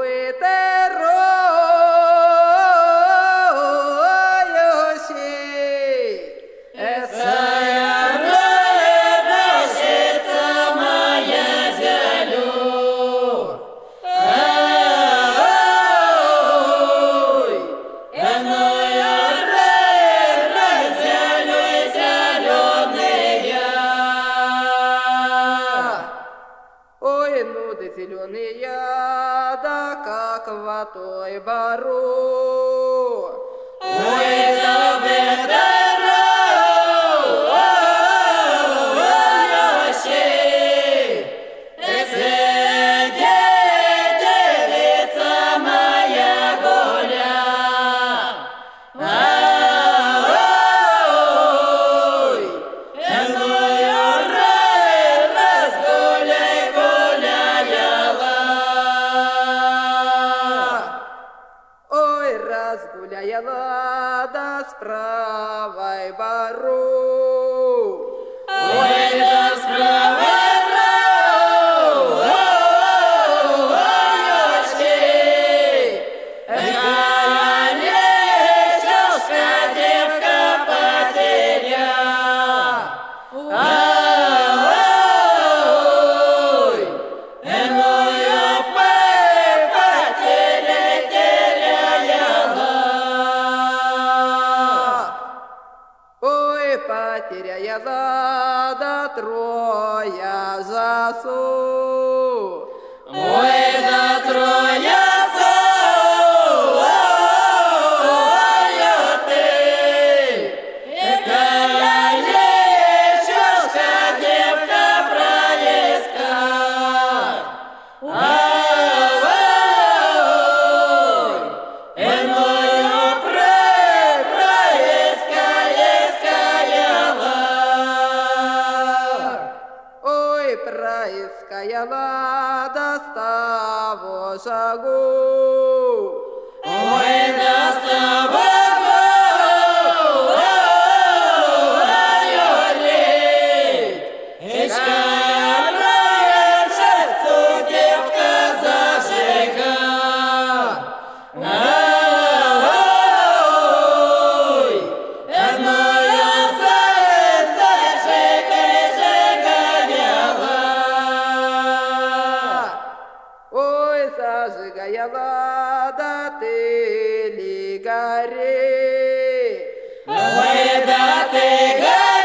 Зеленый я, да как в той бару. Ой, да ветеру, девица моя голя. Разгуляла да с правой бару. Ой, да с правой бару, какая лечушка девка потеря. Потеряла да троя засу. Ой, да троя ты, какая лечушка девка проеска. Проиская лада с того шагу. Ой, да с того сердцу девка зажига. Зажигая лада ты ли горе. Ой, да ты горе.